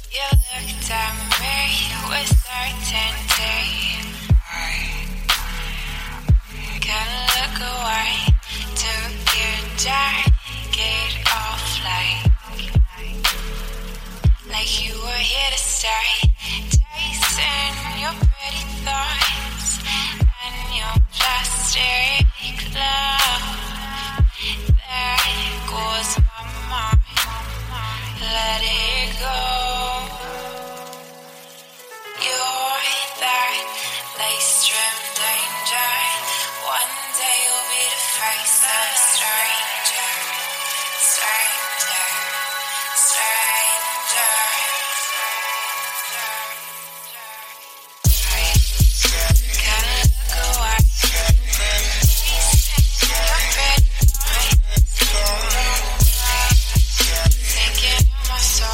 You looked at me with certainty. Can't look away. Took your jacket off like you were here to stay. Chasing your pretty thoughts and your plastic love. There goes my mind. Let it go. You're that lace-trim danger. One day you'll be the face of a stranger. Stranger, stranger. Can't look away. Thinking of my soul.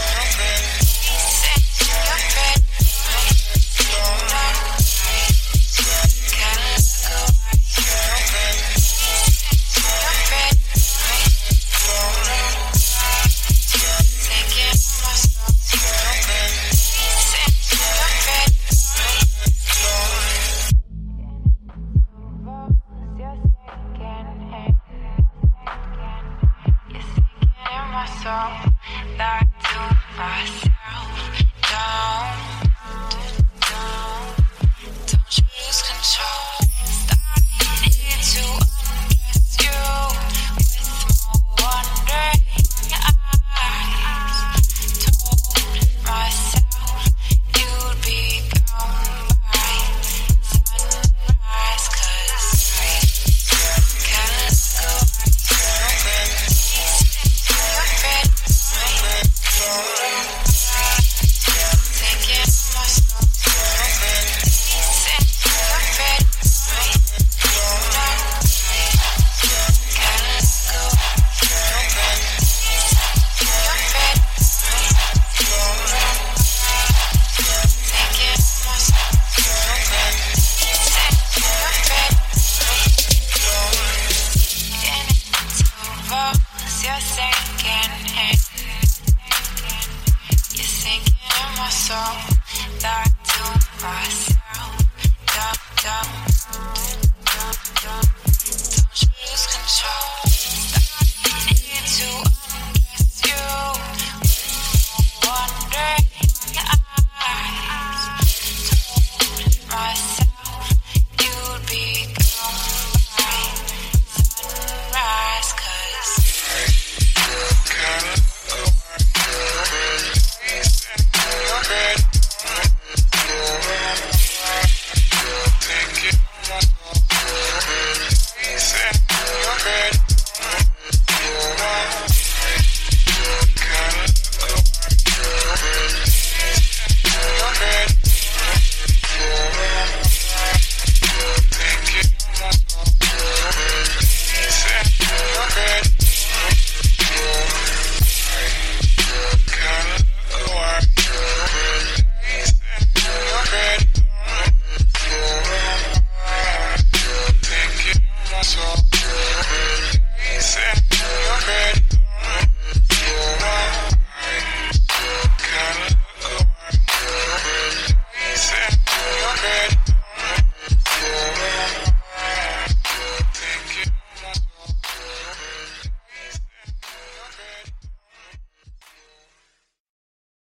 That to myself, don't you lose control. Started to undress you with more wondering eyes. Told myself you'd be gone by sunrise, 'cause I can't go. That to myself,